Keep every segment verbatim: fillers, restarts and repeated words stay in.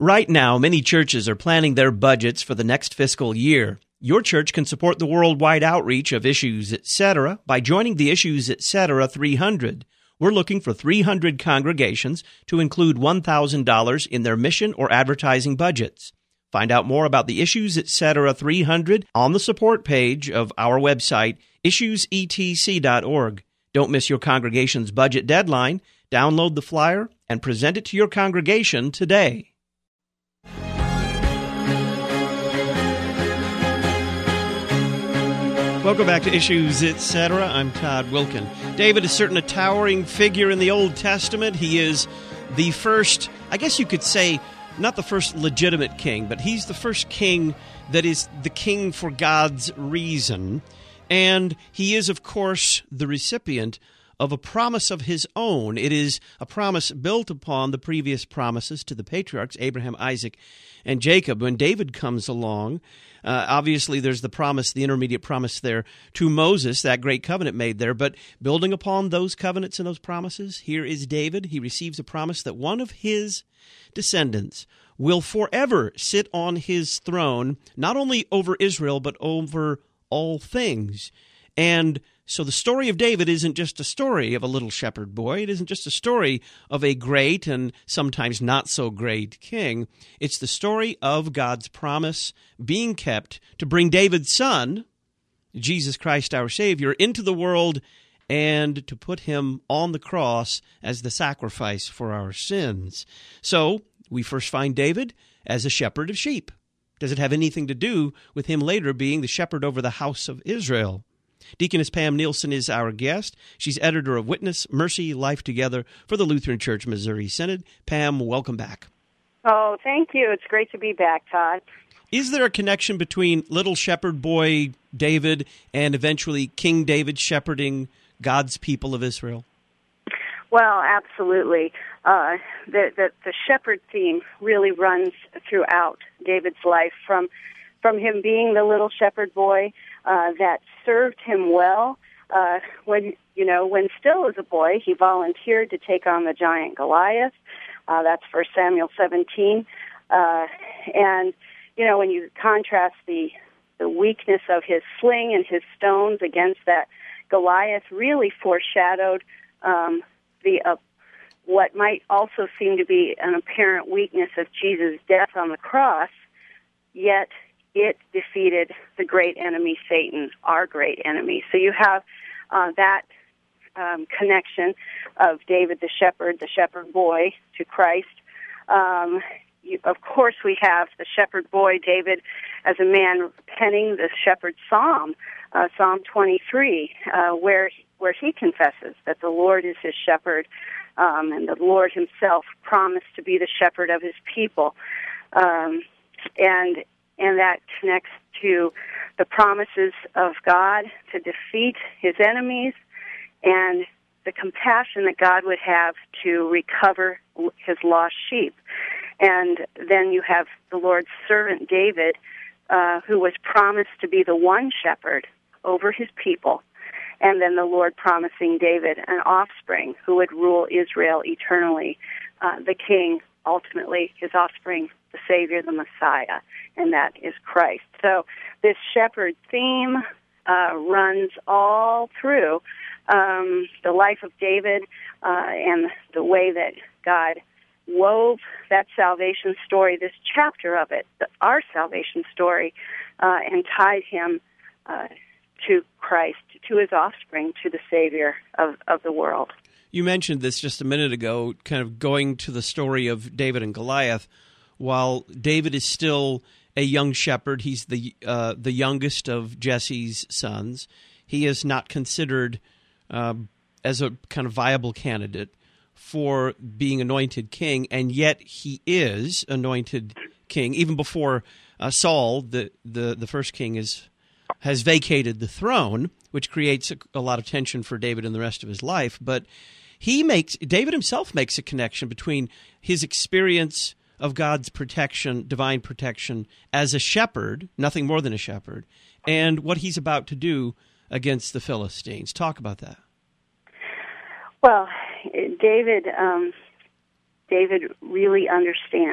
Right now, many churches are planning their budgets for the next fiscal year. Your church can support the worldwide outreach of Issues Etc. by joining the Issues Etc. three hundred. We're looking for three hundred congregations to include one thousand dollars in their mission or advertising budgets. Find out more about the Issues Etc. three hundred on the support page of our website, issues e t c dot org. Don't miss your congregation's budget deadline. Download the flyer and present it to your congregation today. Welcome back to Issues Etc. I'm Todd Wilkin. David is certainly a towering figure in the Old Testament. He is the first, I guess you could say, not the first legitimate king, but he's the first king that is the king for God's reason. And he is, of course, the recipient of a promise of his own. It is a promise built upon the previous promises to the patriarchs, Abraham, Isaac, and Jacob. When David comes along, uh, obviously there's the promise, the intermediate promise there to Moses, that great covenant made there. But building upon those covenants and those promises, here is David. He receives a promise that one of his descendants will forever sit on his throne, not only over Israel, but over all things. And so the story of David isn't just a story of a little shepherd boy. It isn't just a story of a great and sometimes not so great king. It's the story of God's promise being kept to bring David's son, Jesus Christ our Savior, into the world and to put him on the cross as the sacrifice for our sins. So we first find David as a shepherd of sheep. Does it have anything to do with him later being the shepherd over the house of Israel? Deaconess Pam Nielsen is our guest. She's editor of Witness, Mercy, Life Together for the Lutheran Church Missouri Synod. Pam, welcome back. Oh, thank you. It's great to be back, Todd. Is there a connection between little shepherd boy David and eventually King David shepherding God's people of Israel? Well, absolutely. Uh, the, the the shepherd theme really runs throughout David's life, from from him being the little shepherd boy uh, that served him well. Uh, when you know, when still as a boy, he volunteered to take on the giant Goliath. Uh, that's First Samuel seventeen, uh, and you know, when you contrast the the weakness of his sling and his stones against that Goliath, really foreshadowed Um, the uh, what might also seem to be an apparent weakness of Jesus' death on the cross, yet it defeated the great enemy, Satan, our great enemy. So you have uh, that um, connection of David the shepherd, the shepherd boy, to Christ. Um, you, of course, we have the shepherd boy, David, as a man penning the shepherd psalm, uh, Psalm twenty-three, uh, where where he confesses that the Lord is his shepherd, um, and the Lord himself promised to be the shepherd of his people. Um, and and that connects to the promises of God to defeat his enemies and the compassion that God would have to recover his lost sheep. And then you have the Lord's servant David, uh, who was promised to be the one shepherd over his people. And then the Lord promising David an offspring who would rule Israel eternally, uh, the king, ultimately his offspring, the Savior, the Messiah, and that is Christ. So this shepherd theme uh, runs all through um, the life of David uh, and the way that God wove that salvation story, this chapter of it, our salvation story, uh, and tied him uh to Christ, to his offspring, to the Savior of, of the world. You mentioned this just a minute ago, kind of going to the story of David and Goliath. While David is still a young shepherd, he's the uh, the youngest of Jesse's sons. He is not considered uh, as a kind of viable candidate for being anointed king, and yet he is anointed king even before uh, Saul, the, the the first king, is. has vacated the throne, which creates a, a lot of tension for David in the rest of his life. But he makes David himself makes a connection between his experience of God's protection, divine protection, as a shepherd, nothing more than a shepherd, and what he's about to do against the Philistines. Talk about that. Well, David, um, David really understands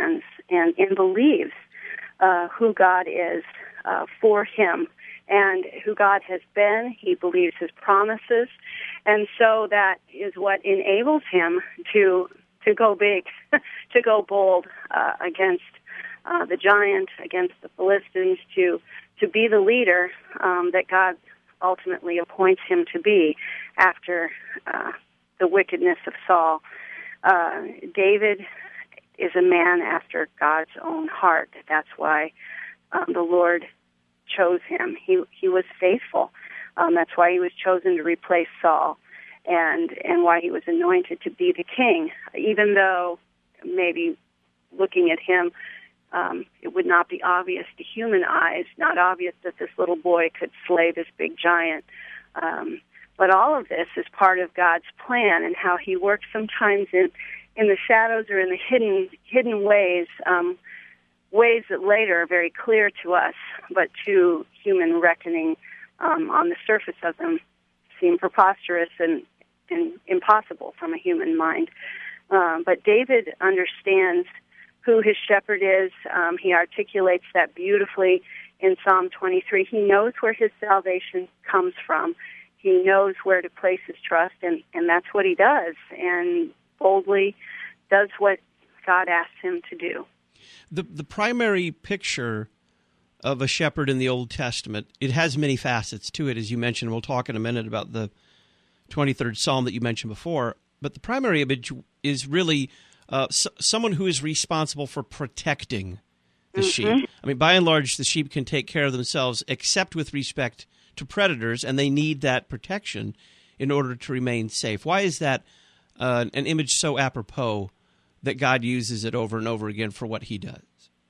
and, and believes uh, who God is uh, for him and who God has been. He believes his promises, and so that is what enables him to to go big, to go bold uh, against uh, the giant, against the Philistines, to to be the leader um, that God ultimately appoints him to be after uh, the wickedness of Saul. Uh, David is a man after God's own heart. That's why um, the Lord chose him. He he was faithful. Um, that's why he was chosen to replace Saul, and and why he was anointed to be the king. Even though maybe looking at him, um, it would not be obvious to human eyes, not obvious that this little boy could slay this big giant. Um, but all of this is part of God's plan and how he works sometimes in, in the shadows or in the hidden hidden ways, um, ways that later are very clear to us, but to human reckoning um, on the surface of them seem preposterous and, and impossible from a human mind. Um, but David understands who his shepherd is. Um, he articulates that beautifully in Psalm twenty-three. He knows where his salvation comes from. He knows where to place his trust, and, and that's what he does, and boldly does what God asks him to do. The the primary picture of a shepherd in the Old Testament, it has many facets to it, as you mentioned. We'll talk in a minute about the twenty-third Psalm that you mentioned before. But the primary image is really uh, s- someone who is responsible for protecting the mm-hmm. sheep. I mean, by and large, the sheep can take care of themselves, except with respect to predators, and they need that protection in order to remain safe. Why is that uh, an image so apropos that God uses it over and over again for what he does?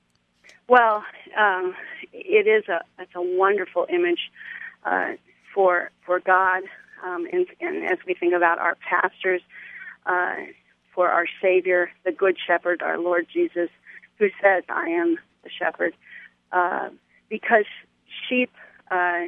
Well, um, it is a it's a wonderful image uh, for for God, um, and, and as we think about our pastors, uh, for our Savior, the Good Shepherd, our Lord Jesus, who says, "I am the shepherd," uh, because sheep, uh,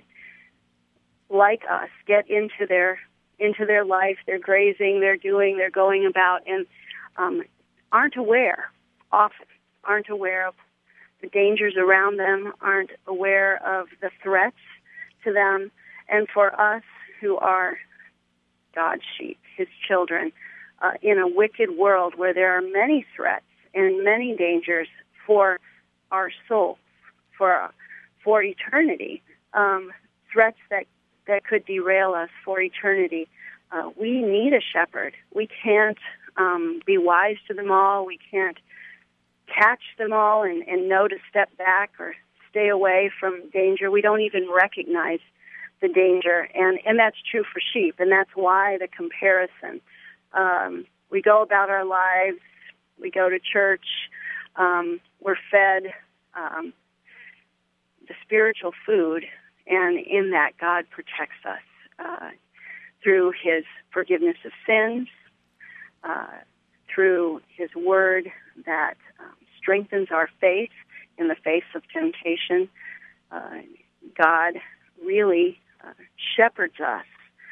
like us, get into their into their life. They're grazing, they're doing, they're going about, and um, aren't aware often, aren't aware of the dangers around them, aren't aware of the threats to them. And for us who are God's sheep, his children, uh, in a wicked world where there are many threats and many dangers for our soul, for for eternity, um, threats that, that could derail us for eternity, uh, we need a shepherd. We can't um, be wise to them all. We can't catch them all and, and know to step back or stay away from danger. We don't even recognize the danger, and, and that's true for sheep, and that's why the comparison. Um, we go about our lives, we go to church, um, we're fed um, the spiritual food, and in that God protects us uh, through his forgiveness of sins, uh, through his word that um, strengthens our faith in the face of temptation. Uh, God really uh, shepherds us,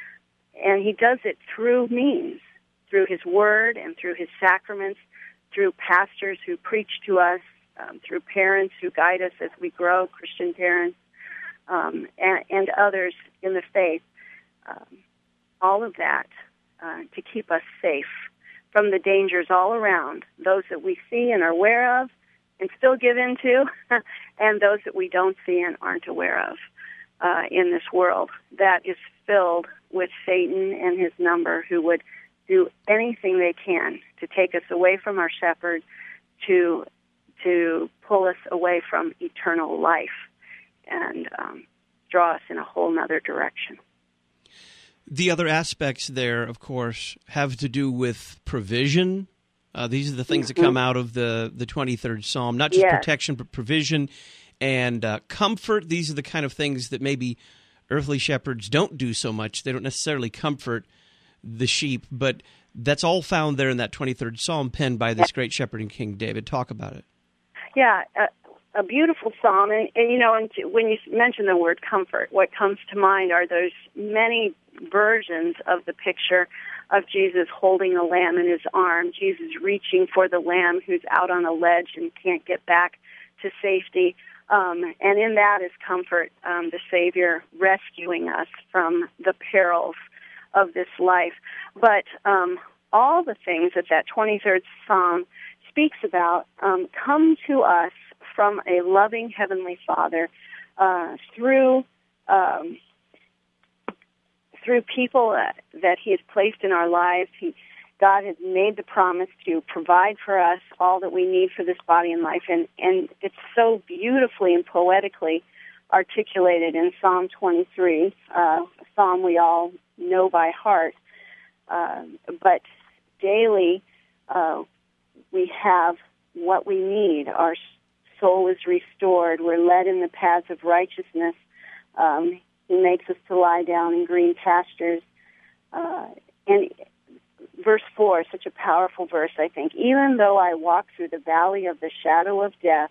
and he does it through means, through his word and through his sacraments, through pastors who preach to us, um, through parents who guide us as we grow, Christian parents, um, and, and others in the faith. Um, all of that uh, to keep us safe from the dangers all around, those that we see and are aware of and still give in to, and those that we don't see and aren't aware of uh, in this world that is filled with Satan and his number, who would do anything they can to take us away from our shepherd, to to pull us away from eternal life and um, draw us in a whole nother direction. The other aspects there, of course, have to do with provision. Uh, these are the things mm-hmm. that come out of the, the twenty-third Psalm, not just yes. protection, but provision and uh, comfort. These are the kind of things that maybe earthly shepherds don't do so much. They don't necessarily comfort the sheep, but that's all found there in that twenty-third Psalm penned by this great shepherd and King David. Talk about it. Yeah, a, a beautiful psalm. And, and, you know, and when you mention the word comfort, what comes to mind are those many versions of the picture of Jesus holding a lamb in his arm, Jesus reaching for the lamb who's out on a ledge and can't get back to safety. Um, and in that is comfort, um, the Savior rescuing us from the perils of this life. But um, all the things that that twenty-third Psalm speaks about um, come to us from a loving Heavenly Father uh, through um, through people that, that He has placed in our lives. He, God has made the promise to provide for us all that we need for this body and life, and, and it's so beautifully and poetically articulated in Psalm twenty-three, uh, a psalm we all know by heart. Uh, but daily, uh, we have what we need. Our soul is restored. We're led in the paths of righteousness. Um, he makes us to lie down in green pastures. Uh, and verse four, such a powerful verse, I think. Even though I walk through the valley of the shadow of death,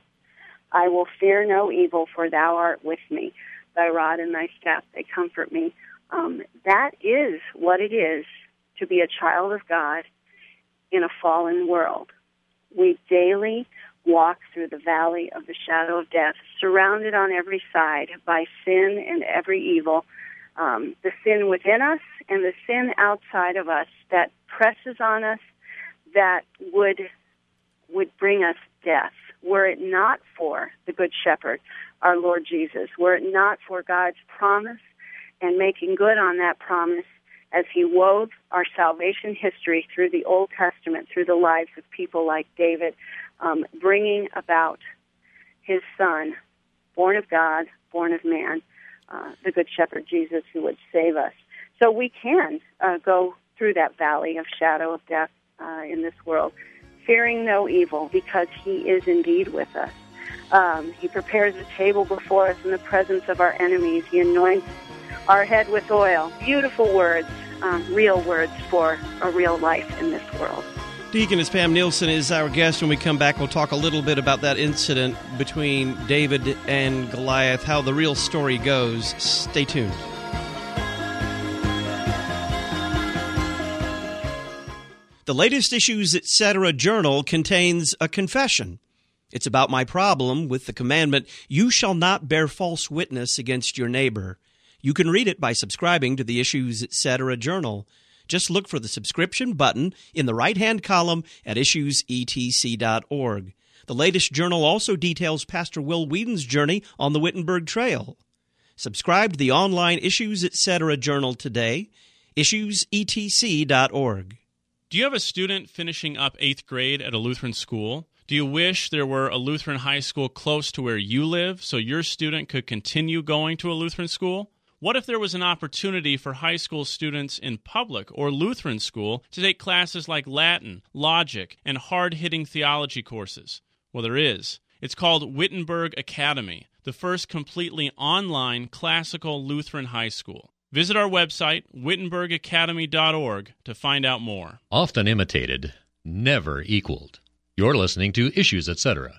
I will fear no evil, for thou art with me. Thy rod and thy staff, they comfort me. Um, that is what it is to be a child of God in a fallen world. We daily walk through the valley of the shadow of death, surrounded on every side by sin and every evil, um, the sin within us and the sin outside of us that presses on us, that would would bring us death. Were it not for the Good Shepherd, our Lord Jesus, were it not for God's promise and making good on that promise as He wove our salvation history through the Old Testament, through the lives of people like David, um, bringing about His Son, born of God, born of man, uh, the Good Shepherd Jesus, who would save us. So we can uh, go through that valley of shadow of death uh, in this world, fearing no evil, because He is indeed with us. Um, he prepares a table before us in the presence of our enemies. He anoints our head with oil. Beautiful words, um, real words for a real life in this world. Deaconess Pam Nielsen is our guest. When we come back, we'll talk a little bit about that incident between David and Goliath, how the real story goes. Stay tuned. The latest Issues Etc. journal contains a confession. It's about my problem with the commandment, you shall not bear false witness against your neighbor. You can read it by subscribing to the Issues Etc. journal. Just look for the subscription button in the right-hand column at issues e t c dot org. The latest journal also details Pastor Will Whedon's journey on the Wittenberg Trail. Subscribe to the online Issues Etc. journal today, issues e t c dot org. Do you have a student finishing up eighth grade at a Lutheran school? Do you wish there were a Lutheran high school close to where you live so your student could continue going to a Lutheran school? What if there was an opportunity for high school students in public or Lutheran school to take classes like Latin, logic, and hard-hitting theology courses? Well, there is. It's called Wittenberg Academy, the first completely online classical Lutheran high school. Visit our website, wittenberg academy dot org, to find out more. Often imitated, never equaled. You're listening to Issues Etc.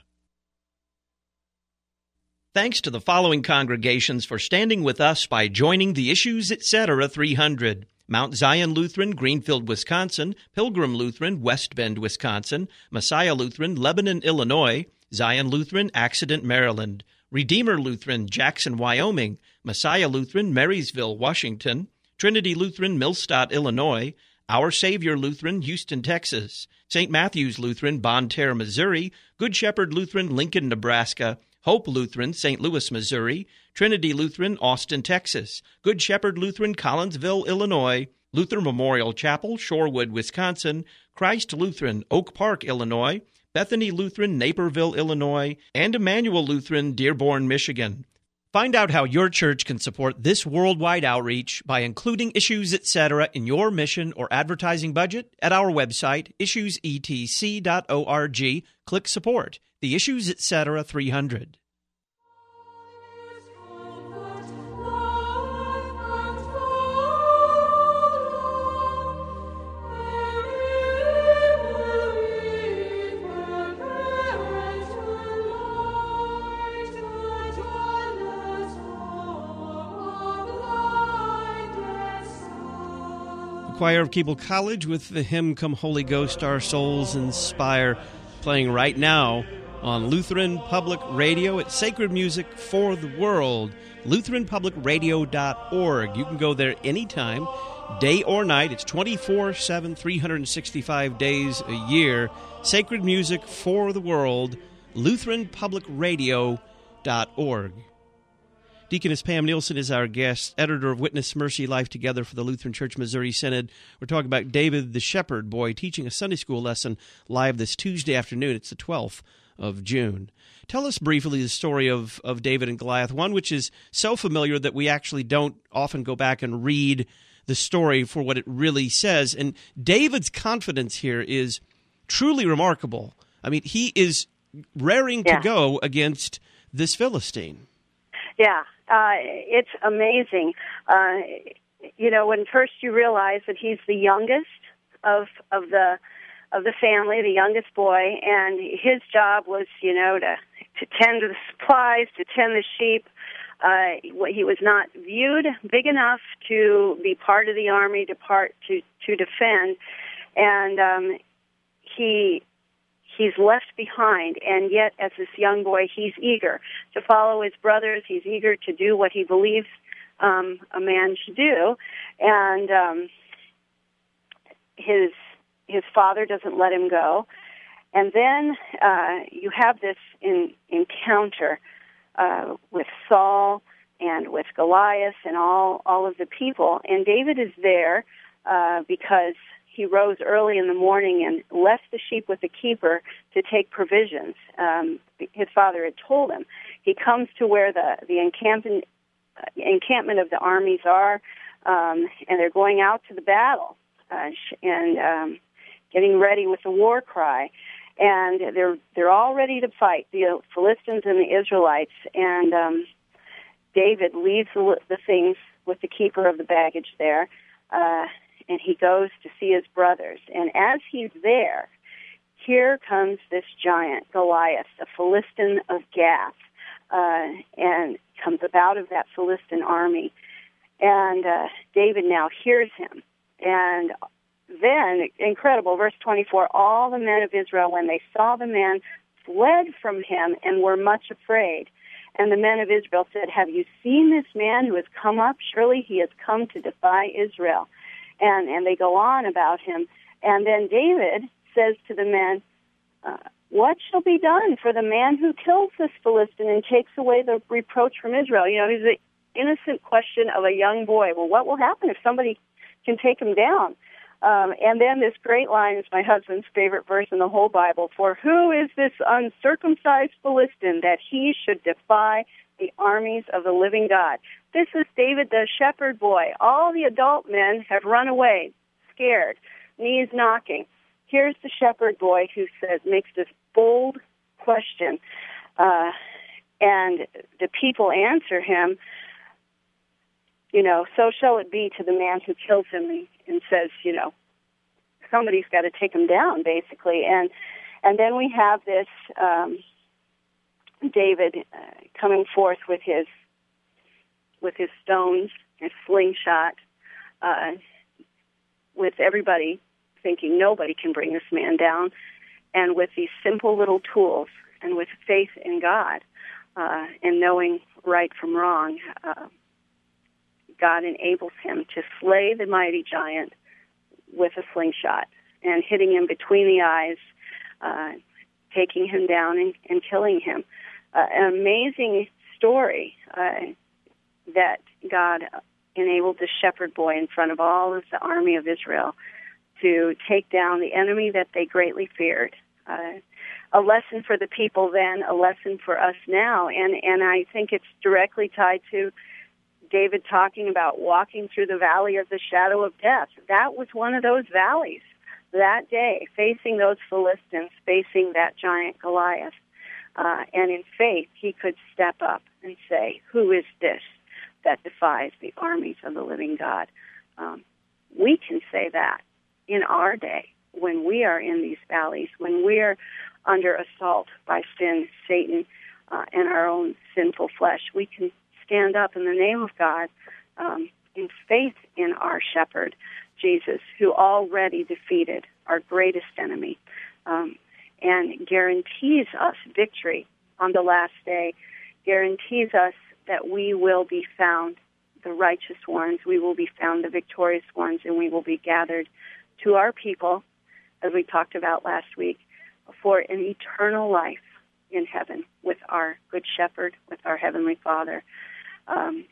Thanks to the following congregations for standing with us by joining the Issues Etc. three hundred. Mount Zion Lutheran, Greenfield, Wisconsin; Pilgrim Lutheran, West Bend, Wisconsin; Messiah Lutheran, Lebanon, Illinois; Zion Lutheran, Accident, Maryland; Redeemer Lutheran, Jackson, Wyoming; Messiah Lutheran, Marysville, Washington; Trinity Lutheran, Millstadt, Illinois; Our Savior Lutheran, Houston, Texas; Saint Matthew's Lutheran, Bonne Terre, Missouri; Good Shepherd Lutheran, Lincoln, Nebraska; Hope Lutheran, Saint Louis, Missouri; Trinity Lutheran, Austin, Texas; Good Shepherd Lutheran, Collinsville, Illinois; Luther Memorial Chapel, Shorewood, Wisconsin; Christ Lutheran, Oak Park, Illinois; Bethany Lutheran, Naperville, Illinois; and Emmanuel Lutheran, Dearborn, Michigan. Find out how your church can support this worldwide outreach by including Issues Etc. in your mission or advertising budget at our website, issues e t c dot org. Click Support, the Issues Etc. three hundred. choir of Keble College with the hymn Come Holy Ghost, Our Souls Inspire, playing right now on Lutheran Public Radio. It's Sacred Music for the World, lutheran public radio dot org. You can go there anytime, day or night. It's twenty-four seven, three hundred sixty-five days a year. Sacred Music for the World, lutheran public radio dot org. Deaconess Pam Nielsen is our guest, editor of Witness Mercy Life Together for the Lutheran Church Missouri Synod. We're talking about David the Shepherd Boy teaching a Sunday school lesson live this Tuesday afternoon. It's the twelfth of June. Tell us briefly the story of, of David and Goliath, one which is so familiar that we actually don't often go back and read the story for what it really says. And David's confidence here is truly remarkable. I mean, he is raring yeah. to go against this Philistine. Yeah, uh, it's amazing. Uh, you know, when first you realize that he's the youngest of of the of the family, the youngest boy, and his job was, you know, to to tend to the supplies, to tend the sheep. Uh, he was not viewed big enough to be part of the army, to part to to defend, and um, he. He's left behind, and yet as this young boy, he's eager to follow his brothers. He's eager to do what he believes um, a man should do, and um, his his father doesn't let him go. And then uh, you have this in, encounter uh, with Saul and with Goliath and all all of the people, and David is there uh, because he rose early in the morning and left the sheep with the keeper to take provisions. Um, his father had told him. He comes to where the, the encampment, uh, encampment of the armies are, um, and they're going out to the battle uh, and um, getting ready with the war cry. And they're they're all ready to fight, the Philistines and the Israelites. And um, David leaves the, the things with the keeper of the baggage there, uh, and he goes to see his brothers. And as he's there, here comes this giant, Goliath, the Philistine of Gath, uh, and comes out of that Philistine army. And uh, David now hears him. And then, incredible, verse twenty-four, all the men of Israel, when they saw the man, fled from him and were much afraid. And the men of Israel said, have you seen this man who has come up? Surely he has come to defy Israel. And and they go on about him. And then David says to the men, uh, what shall be done for the man who kills this Philistine and takes away the reproach from Israel? You know, it's an innocent question of a young boy. Well, what will happen if somebody can take him down? Um, and then this great line is my husband's favorite verse in the whole Bible. For who is this uncircumcised Philistine that he should defy the armies of the living God? This is David the shepherd boy. All the adult men have run away, scared, knees knocking. Here's the shepherd boy who says, makes this bold question, uh, and the people answer him, you know, so shall it be to the man who kills him, and says, you know, somebody's got to take him down, basically. And and then we have this um, David uh, coming forth with his with his stones, his slingshot, uh, with everybody thinking nobody can bring this man down, and with these simple little tools, and with faith in God, uh, and knowing right from wrong, uh, God enables him to slay the mighty giant with a slingshot, and hitting him between the eyes, uh, taking him down and, and killing him. Uh, an amazing story uh, that God enabled the shepherd boy in front of all of the army of Israel to take down the enemy that they greatly feared. Uh, a lesson for the people then, a lesson for us now, and, and I think it's directly tied to David talking about walking through the valley of the shadow of death. That was one of those valleys that day, facing those Philistines, facing that giant Goliath. Uh, and in faith, he could step up and say, who is this that defies the armies of the living God? Um, we can say that in our day when we are in these valleys, when we are under assault by sin, Satan, uh, and our own sinful flesh. We can stand up in the name of God um, in faith in our shepherd Jesus, who already defeated our greatest enemy, um, and guarantees us victory on the last day, guarantees us that we will be found the righteous ones, we will be found the victorious ones, and we will be gathered to our people, as we talked about last week, for an eternal life in heaven with our Good Shepherd, with our Heavenly Father. Um,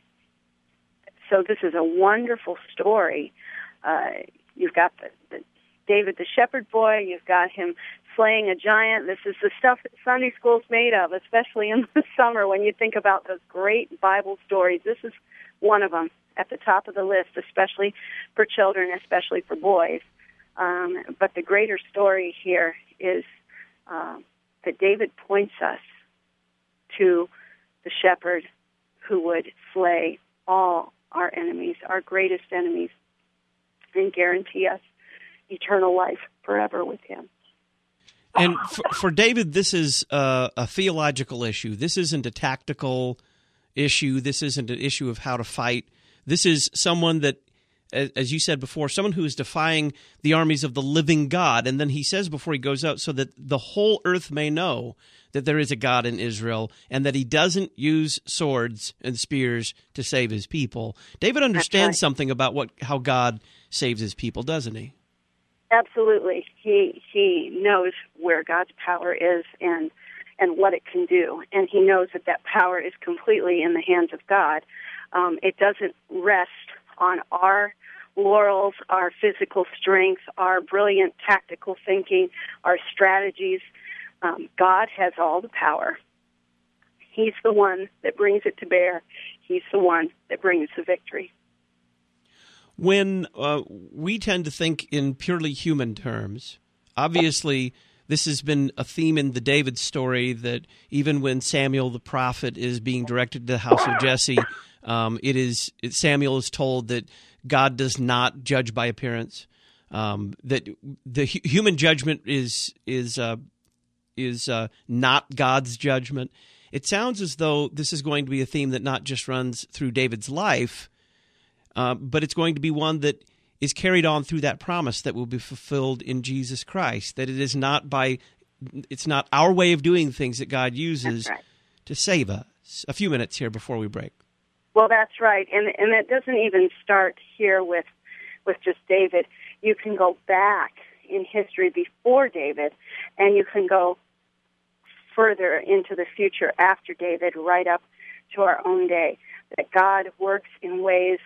so this is a wonderful story. Uh, you've got the, the David the shepherd boy, you've got him slaying a giant. This is the stuff that Sunday school's made of, especially in the summer when you think about those great Bible stories. This is one of them at the top of the list, especially for children, especially for boys. Um, but the greater story here is uh, that David points us to the shepherd who would slay all our enemies, our greatest enemies, and guarantee us eternal life forever with him. And for, for David, this is uh, a theological issue. This isn't a tactical issue. This isn't an issue of how to fight. This is someone that, as you said before, someone who is defying the armies of the living God. And then he says before he goes out, so that the whole earth may know that there is a God in Israel and that he doesn't use swords and spears to save his people. David understands right. something about what how God saves his people, doesn't he? Absolutely. He he knows where God's power is and and what it can do. And he knows that that power is completely in the hands of God. Um, it doesn't rest on our laurels, our physical strength, our brilliant tactical thinking, our strategies. Um, God has all the power. He's the one that brings it to bear. He's the one that brings the victory. When uh, we tend to think in purely human terms, obviously this has been a theme in the David story, that even when Samuel the prophet is being directed to the house of Jesse, um, it is it, Samuel is told that God does not judge by appearance, um, that the hu- human judgment is is uh, is uh, not God's judgment. It sounds as though this is going to be a theme that not just runs through David's life, uh, but it's going to be one that is carried on through that promise that will be fulfilled in Jesus Christ, that it is not by, it's not our way of doing things that God uses right. to save us. A few minutes here before we break. Well, that's right, and and it doesn't even start here with with just David. You can go back in history before David, and you can go further into the future after David, right up to our own day, that God works in ways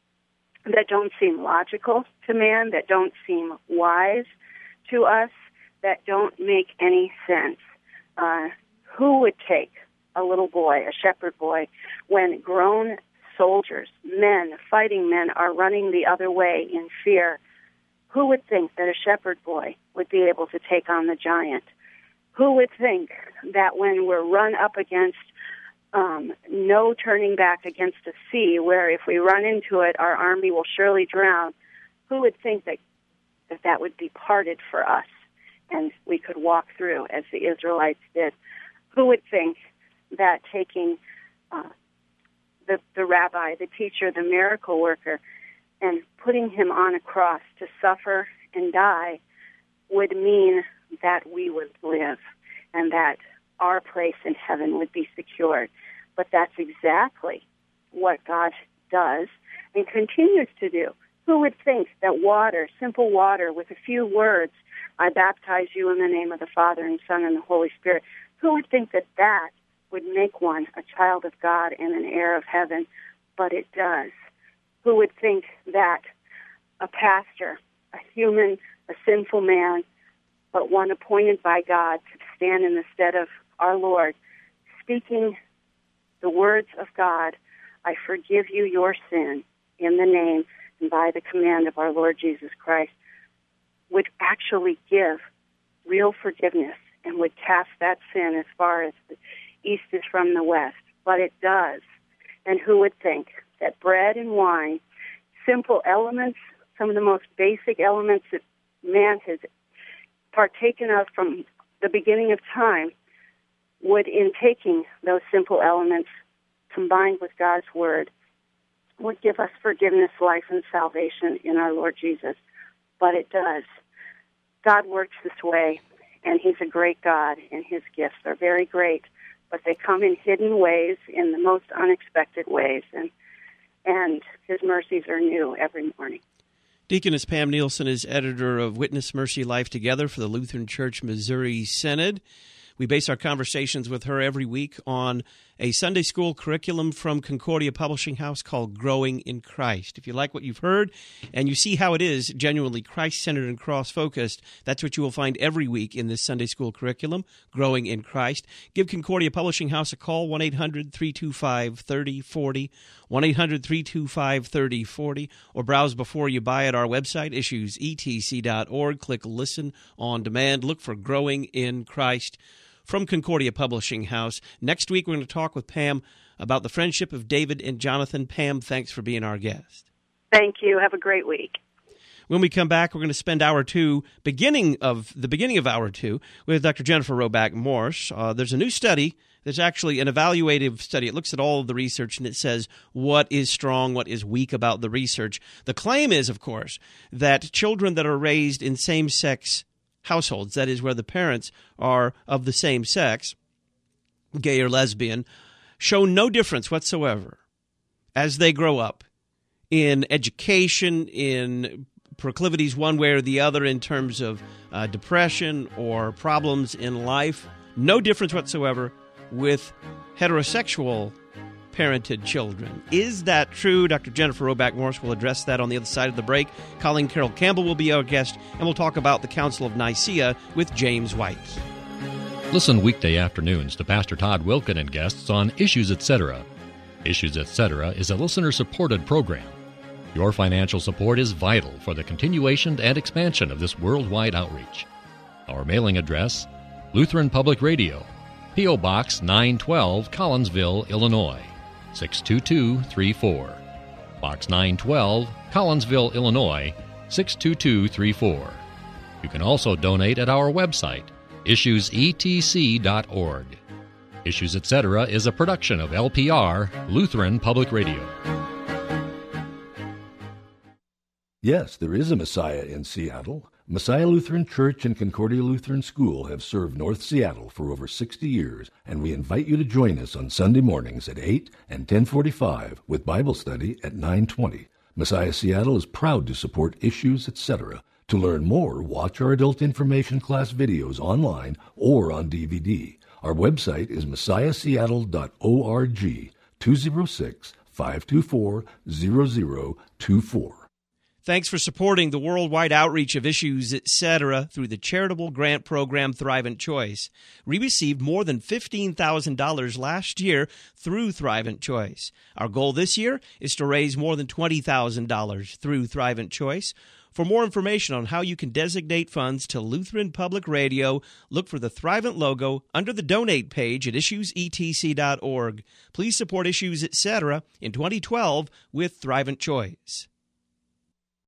that don't seem logical to man, that don't seem wise to us, that don't make any sense. Uh, who would take a little boy, a shepherd boy, when grown soldiers, men, fighting men, are running the other way in fear? Who would think that a shepherd boy would be able to take on the giant? Who would think that when we're run up against um, no turning back against a sea, where if we run into it, our army will surely drown, who would think that that, that would be parted for us and we could walk through as the Israelites did? Who would think that taking uh, the, the rabbi, the teacher, the miracle worker, and putting him on a cross to suffer and die would mean that we would live and that our place in heaven would be secured? But that's exactly what God does and continues to do. Who would think that water, simple water, with a few words, I baptize you in the name of the Father and Son and the Holy Spirit, who would think that that would make one a child of God and an heir of heaven? But it does. Who would think that a pastor, a human, a sinful man, but one appointed by God to stand in the stead of our Lord, speaking the words of God, I forgive you your sin in the name and by the command of our Lord Jesus Christ, would actually give real forgiveness and would cast that sin as far as the east is from the west? But it does. And who would think that bread and wine, simple elements, some of the most basic elements that man has partaken of from the beginning of time, would, in taking those simple elements combined with God's Word, would give us forgiveness, life, and salvation in our Lord Jesus. But it does. God works this way, and He's a great God, and His gifts are very great, but they come in hidden ways, in the most unexpected ways, and and His mercies are new every morning. Deaconess Pam Nielsen is editor of Witness Mercy Life Together for the Lutheran Church Missouri Synod. We base our conversations with her every week on a Sunday school curriculum from Concordia Publishing House called Growing in Christ. If you like what you've heard and you see how it is genuinely Christ-centered and cross-focused, that's what you will find every week in this Sunday school curriculum, Growing in Christ. Give Concordia Publishing House a call, one eight hundred three two five three oh four oh, one eight hundred three two five three oh four oh, or browse before you buy at our website, issues e t c dot org. Click Listen on Demand. Look for Growing in Christ from Concordia Publishing House. Next week, we're going to talk with Pam about the friendship of David and Jonathan. Pam, thanks for being our guest. Thank you. Have a great week. When we come back, we're going to spend hour two, beginning of the beginning of hour two, with Doctor Jennifer Roback Morse. Uh, there's a new study. There's actually an evaluative study. It looks at all of the research, and it says what is strong, what is weak about the research. The claim is, of course, that children that are raised in same-sex households, that is, where the parents are of the same sex, gay or lesbian, show no difference whatsoever as they grow up in education, in proclivities one way or the other in terms of uh, depression or problems in life. No difference whatsoever with heterosexual parented children. Is that true? Doctor Jennifer Roback Morse will address that on the other side of the break. Colleen Carroll Campbell will be our guest, and we'll talk about the Council of Nicaea with James White. Listen weekday afternoons to Pastor Todd Wilken and guests on Issues Etc. Issues Etc. is a listener-supported program. Your financial support is vital for the continuation and expansion of this worldwide outreach. Our mailing address, Lutheran Public Radio, P O. Box nine twelve, Collinsville, Illinois, six two two three four. Box nine twelve, Collinsville, Illinois, six two two three four. You can also donate at our website, issues e t c dot org. Issues Etc. is a production of L P R, Lutheran Public Radio. Yes, there is a Messiah in Seattle. Messiah Lutheran Church and Concordia Lutheran School have served North Seattle for over sixty years, and we invite you to join us on Sunday mornings at eight and ten forty-five with Bible study at nine twenty. Messiah Seattle is proud to support Issues Etc. To learn more, watch our adult information class videos online or on D V D. Our website is messiah seattle dot org, two oh six, five two four, zero zero two four. Thanks for supporting the worldwide outreach of Issues Etc. through the charitable grant program Thrivent Choice. We received more than fifteen thousand dollars last year through Thrivent Choice. Our goal this year is to raise more than twenty thousand dollars through Thrivent Choice. For more information on how you can designate funds to Lutheran Public Radio, look for the Thrivent logo under the Donate page at issues e t c dot org. Please support Issues Etc. in twenty twelve with Thrivent Choice.